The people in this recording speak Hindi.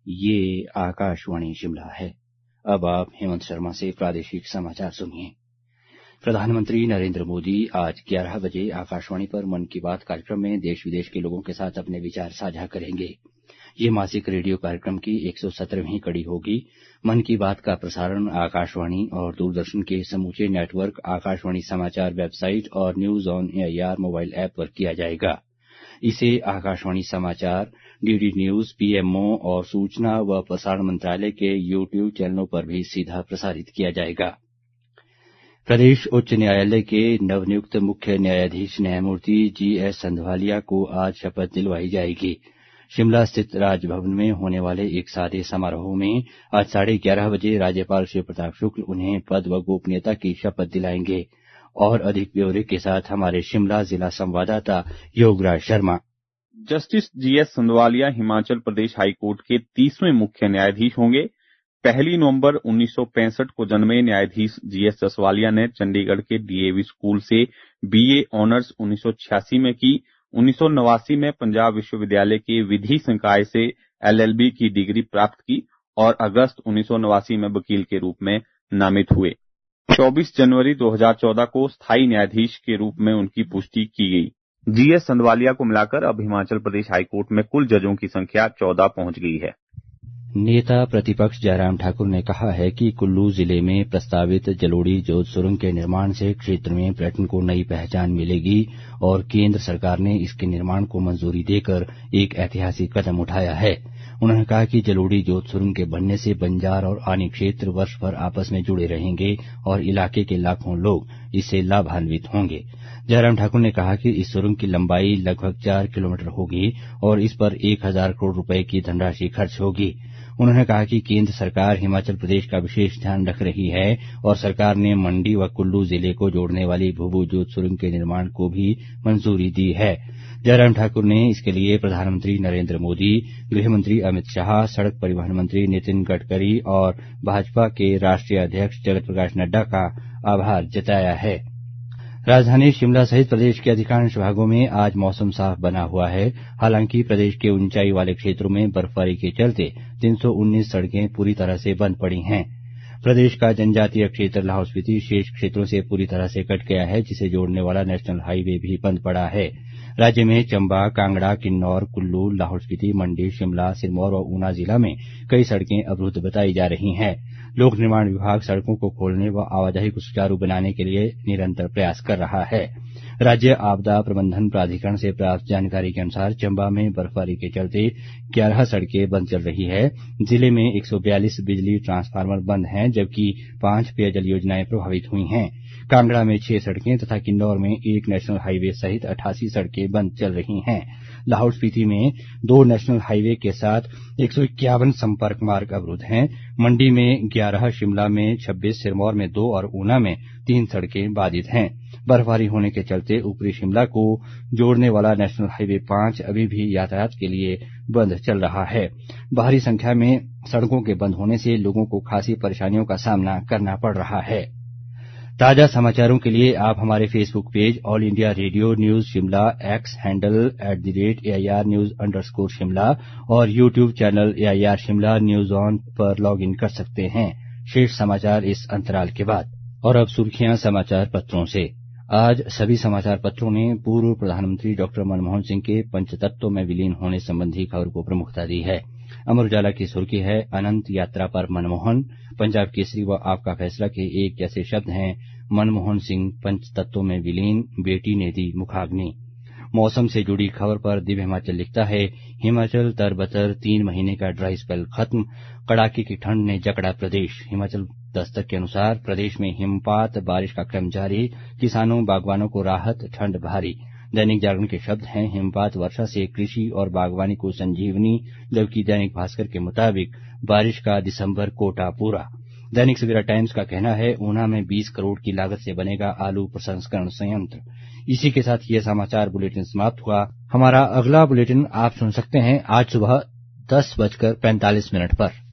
ये आकाशवाणी शिमला है। अब आप हेमंत शर्मा से प्रादेशिक समाचार सुनिए। प्रधानमंत्री नरेंद्र मोदी आज 11 बजे आकाशवाणी पर मन की बात कार्यक्रम में देश विदेश के लोगों के साथ अपने विचार साझा करेंगे। ये मासिक रेडियो कार्यक्रम की 117वीं कड़ी होगी। मन की बात का प्रसारण आकाशवाणी और दूरदर्शन के समूचे नेटवर्क, आकाशवाणी समाचार वेबसाइट और news on AIR mobile app पर किया जाएगा। इसे आकाशवाणी समाचार, डीडी न्यूज, पीएमओ और सूचना व प्रसारण मंत्रालय के यूट्यूब चैनलों पर भी सीधा प्रसारित किया जाएगा। प्रदेश उच्च न्यायालय के नवनियुक्त मुख्य न्यायाधीश न्यायमूर्ति जीएस संधवालिया को आज शपथ दिलवाई जाएगी। शिमला स्थित राजभवन में होने वाले एक सादे समारोह में आज 11:30 बजे राज्यपाल शिव प्रताप शुक्ल उन्हें पद व गोपनीयता की शपथ दिलाएंगे। और अधिक ब्यौरे के साथ हमारे शिमला जिला संवाददाता Yograj Sharma. Justice GS Sandhawalia Himachal Pradesh high court के 30वें मुख्य न्यायाधीश होंगे। 1 नवंबर 1965 को जन्मे न्यायाधीश जीएस संधवालिया ने चंडीगढ़ के डीएवी स्कूल से बीए ऑनर्स 1986 में की। 1989 में पंजाब विश्वविद्यालय के विधि संकाय से एलएलबी की डिग्री प्राप्त की और अगस्त 1989 में वकील के रूप में नामित हुए। 24 जनवरी 2014 को स्थायी न्यायाधीश के रूप में उनकी पुष्टि की गई। जीएस संधवालिया को मिलाकर अब हिमाचल प्रदेश हाईकोर्ट में कुल जजों की संख्या 14 पहुंच गई है। नेता प्रतिपक्ष जयराम ठाकुर ने कहा है कि कुल्लू जिले में प्रस्तावित जलोड़ी जोत सुरंग के निर्माण से क्षेत्र में पर्यटन को नई पहचान मिलेगी और केंद्र सरकार ने इसके निर्माण को मंजूरी देकर एक ऐतिहासिक कदम उठाया है। उन्होंने कहा कि जलोड़ी जोत सुरंग के बनने से बंजार और आनी क्षेत्र वर्ष भर आपस में जुड़े रहेंगे और इलाके के लाखों लोग इससे लाभान्वित होंगे। जयराम ठाकुर ने कहा कि इस सुरंग की लंबाई लगभग 4 किलोमीटर होगी और इस पर 1000 करोड़ रुपए की धनराशि खर्च होगी। उन्होंने कहा कि केंद्र सरकार हिमाचल प्रदेश का विशेष ध्यान रख रही है और सरकार ने मंडी व कुल्लू जिले को जोड़ने वाली भूभू जोत सुरंग के निर्माण को भी मंजूरी दी है। जयराम ठाकुर ने इसके लिए प्रधानमंत्री नरेंद्र मोदी, गृह मंत्री अमित शाह, सड़क परिवहन मंत्री नितिन गडकरी और भाजपा के राष्ट्रीय अध्यक्ष जगत प्रकाश नड्डा का आभार जताया है। राजधानी शिमला सहित प्रदेश के अधिकांश भागों में आज मौसम साफ बना हुआ है। हालांकि प्रदेश के ऊंचाई वाले क्षेत्रों में बर्फबारी के चलते 319 सड़कें पूरी तरह से बंद पड़ी हैं। प्रदेश का जनजातीय क्षेत्र लाहौल स्पीति शेष क्षेत्रों से पूरी तरह से कट गया है, जिसे जोड़ने वाला नेशनल हाईवे भी बंद पड़ा है। राज्य में चंबा, कांगड़ा, किन्नौर, कुल्लू, लाहौल स्पीति, मंडी, शिमला, सिरमौर और ऊना जिला में कई सड़कें अवरुद्ध बताई जा रही हैं। लोक निर्माण विभाग सड़कों को खोलने व आवाजाही को सुचारू बनाने के लिए निरंतर प्रयास कर रहा है। राज्य आपदा प्रबंधन प्राधिकरण से प्राप्त जानकारी के अनुसार चंबा में बर्फबारी के चलते 11 सड़कें बंद चल रही है। जिले में 142 बिजली ट्रांसफार्मर बंद हैं, जबकि 5 पेयजल योजनाएं प्रभावित हुई हैं। कांगड़ा में 6 सड़कें तथा किन्नौर में 1 नेशनल हाईवे सहित 88 सड़कें बंद चल रही हैं। लाहौल स्पीति में 2 नेशनल हाईवे के साथ 151 संपर्क मार्ग अवरुद्ध हैं। मंडी में 11, शिमला में 26, सिरमौर में 2 और ऊना में 3 सड़कें बाधित हैं। बर्फबारी होने के चलते ऊपरी शिमला को जोड़ने वाला नेशनल हाईवे 5 अभी भी यातायात के लिए बंद चल रहा है। भारी संख्या में सड़कों के बंद होने से लोगों को खासी परेशानियों का सामना करना पड़ रहा है। ताजा समाचारों के लिए आप हमारे Facebook page all India radio news Shimla, X handle @AIR News _ और YouTube channel AIR Shimla news on पर लॉग इन कर सकते हैं। शेष समाचार इस अंतराल के बाद। और अब सुर्खियां समाचार पत्रों से। आज सभी समाचार पत्रों ने पूर्व प्रधानमंत्री डॉक्टर मनमोहन सिंह के पंचतत्व में विलीन होने संबंधी खबर को प्रमुखता दी है। अमर उजाला की सुर्खी है, अनंत यात्रा पर मनमोहन। पंजाब केसरी व आपका फैसला के एक जैसे शब्द हैं, मनमोहन सिंह पंचतत्व में विलीन, बेटी ने दी मुखाग्नि। मौसम से जुड़ी खबर पर दिव्य हिमाचल लिखता है, हिमाचल तरबतर 3 महीने का ड्राई स्पेल खत्म, कड़ाके की ठंड ने जकड़ा प्रदेश। हिमाचल दस्तक के अनुसार प्रदेश में हिमपात, बारिश का क्रम जारी, किसानों बागवानों को राहत, ठंड भारी। दैनिक जागरण के शब्द हैं, हिमपात वर्षा से कृषि और बागवानी को संजीवनी, जबकि दैनिक भास्कर के मुताबिक बारिश का दिसंबर कोटा पूरा। दैनिक सवेरा टाइम्स का कहना है, ऊना में 20 करोड़ की लागत से बनेगा आलू प्रसंस्करण संयंत्र। इसी के साथ ये समाचार बुलेटिन समाप्त हुआ। हमारा अगला बुलेटिन आप सुन सकते हैं आज सुबह 10:45 पर।